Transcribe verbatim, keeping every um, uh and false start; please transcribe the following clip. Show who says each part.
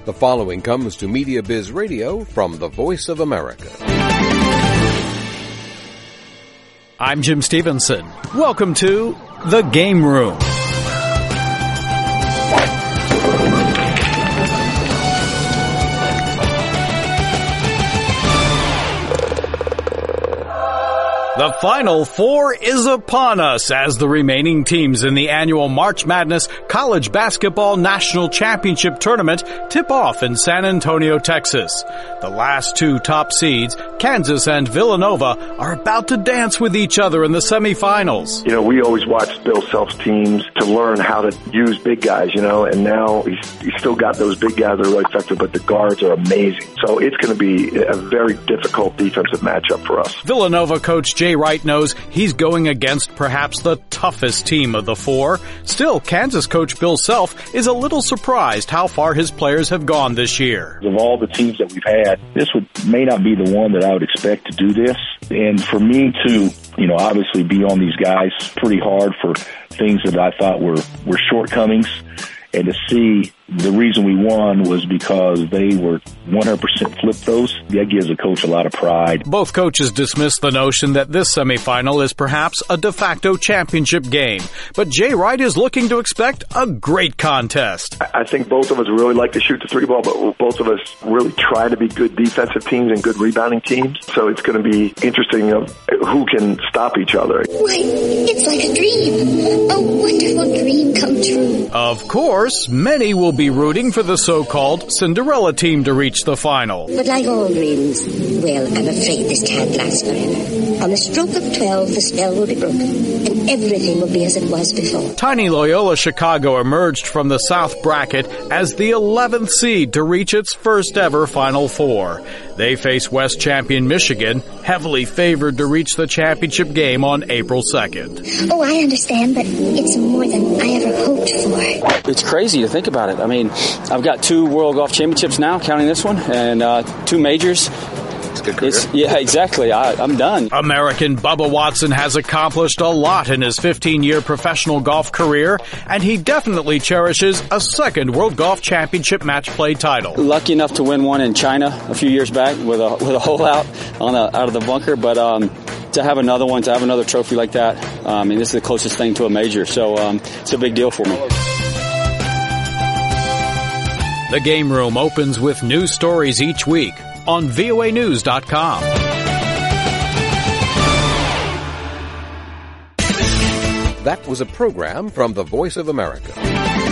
Speaker 1: The following comes to Media Biz Radio from the Voice of America.
Speaker 2: I'm Jim Stevenson. Welcome to The Game Room. The Final Four is upon us as the remaining teams in the annual March Madness College Basketball National Championship Tournament tip off in San Antonio, Texas. The last two top seeds, Kansas and Villanova, are about to dance with each other in the semifinals.
Speaker 3: You know, we always watched Bill Self's teams to learn how to use big guys, you know, and now he's, he's still got those big guys that are really effective, but the guards are amazing. So it's going to be a very difficult defensive matchup for us.
Speaker 2: Villanova coach Jay Wright knows he's going against perhaps the toughest team of the four. Still, Kansas coach Bill Self is a little surprised how far his players have gone this year.
Speaker 4: Of all the teams that we've had, this would may not be the one that I would expect to do this. And for me to, you know, obviously be on these guys pretty hard for things that I thought were, were shortcomings, and to see the reason we won was because they were one hundred percent flip those. That gives a coach a lot of pride.
Speaker 2: Both coaches dismissed the notion that this semifinal is perhaps a de facto championship game. But Jay Wright is looking to expect a great contest.
Speaker 3: I think both of us really like to shoot the three ball, but both of us really try to be good defensive teams and good rebounding teams. So it's going to be interesting of who can stop each other.
Speaker 5: Why, it's like a dream. A wonderful dream come true.
Speaker 2: Of course, many will be be rooting for the so-called Cinderella team to reach the final.
Speaker 5: But like all dreams, well, I'm afraid this can't last forever. On the stroke of twelve, the spell will be broken, and everything will be as it was before.
Speaker 2: Tiny Loyola Chicago emerged from the South bracket as the eleventh seed to reach its first ever Final Four. They face West champion Michigan, heavily favored to reach the championship game on April second.
Speaker 5: Oh, I understand, but it's more than I ever hoped for.
Speaker 6: It's crazy to think about it. I mean, I've got two World Golf Championships now, counting this one, and uh, two majors.
Speaker 3: It's a good career.
Speaker 6: It's, yeah, exactly. I, I'm done.
Speaker 2: American Bubba Watson has accomplished a lot in his fifteen-year professional golf career, and he definitely cherishes a second World Golf Championship match play title.
Speaker 6: Lucky enough to win one in China a few years back with a with a hole out on a, out of the bunker, but um, to have another one, to have another trophy like that, um, I mean, this is the closest thing to a major, so um, it's a big deal for me.
Speaker 2: The Game Room opens with news stories each week on V O A news dot com.
Speaker 1: That was a program from the Voice of America.